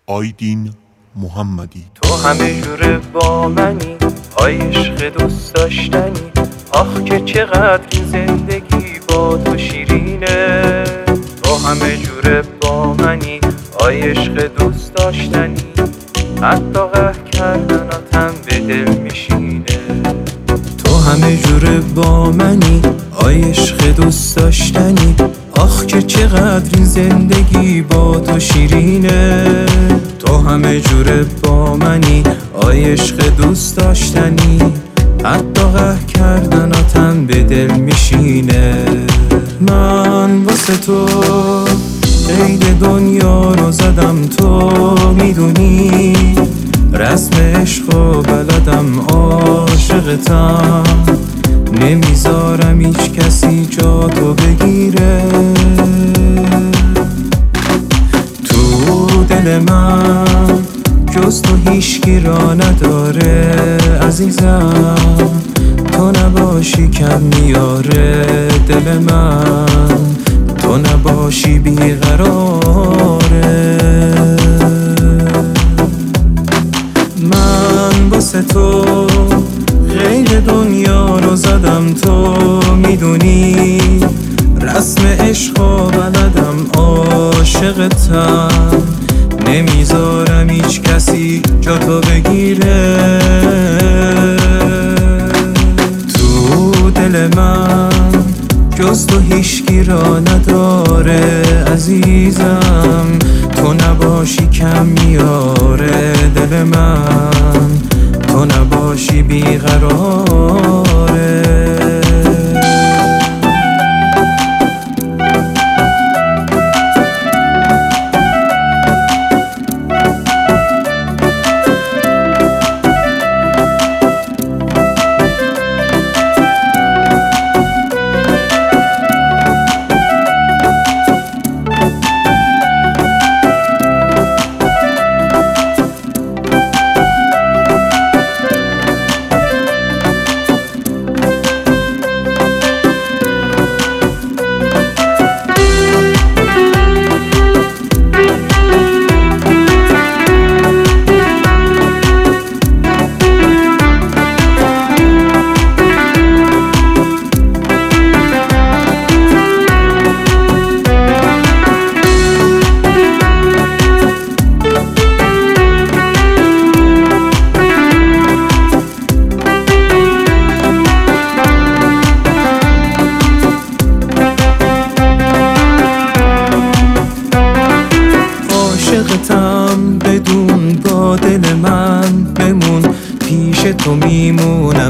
آیدین محمدی. تو همه جوره با منی، آی عشق دوست داشتنی، آخ که چقدر این زندگی با تو شیرینه. تو همه جوره با منی، آی عشق دوست داشتنی، حتی قهر کردناتم به دل میشینه. تو همه جوره با منی، آی عشق دوست داشتنی، آخ که چقدر این زندگی با تو شیرینه. تو همه جوره با منی، آی عشق دوست داشتنی، حتی قهر کردناتم به دل میشینه. من واسه تو قید دنیا رو زدم، تو میدونی رسم عشقو بلدم، عاشقتم، نمیذارم هیچ کسی جا تو بگیره. تو دل من جز تو هیچکی را نداره عزیزم، تو نباشی کم میاره دل من، تو نباشی بیقراره. من واسه تو خیلی دنیا رو زدم، تو میدونی رسم عشقو بلدم، عاشقتم، نمیذارم هیچ کسی جا تو بگیره. تو دل من جز تو هیچکی را نداره عزیزم، تو نباشی کم میاره دل من، تو نباشی بیقراره. بدون با دل من بمون، پیش تو میمونم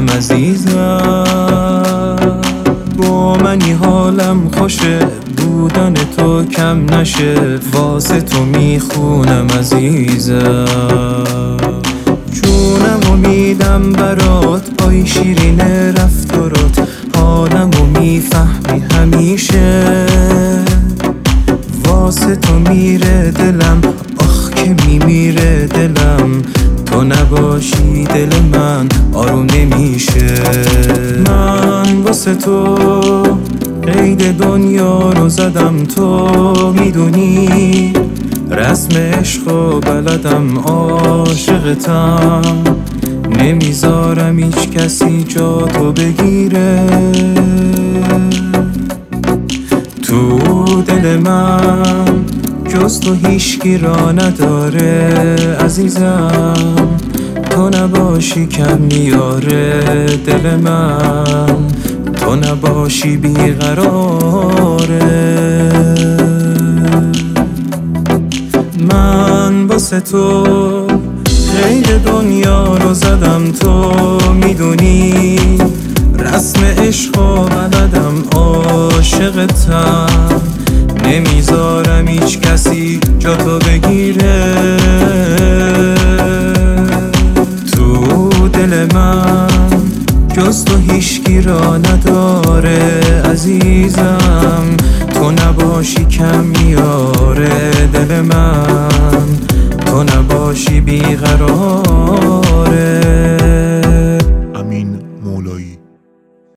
عزیزم، با منی حالم خوشه، بودن تو کم نشه، واسه تو میخونم عزیزم، جونمو میدم برات، آی شیرین رفتارات، حالمو میفهمی همیشه، واسه تو میره دلم، آخ که میمیره دلم، تو نباشی دل من آروم نمیشه. من واسه تو قید دنیا رو زدم، تو میدونی رسم عشقو بلدم، عاشقتم، نمیذارم هیچ کسی جا تو بگیره. تو دل من جز تو هیچکی را نداره عزیزم، تو نباشی کم میاره دل من، تو نباشی بیقراره. من واسه تو خیلی دنیا رو زدم، تو میدونی رسم عشقو بلدم، عاشقتم، نمیذارم هیچ کسی جا تو بگیره. تو دل من جز تو هیچکی را نداره عزیزم،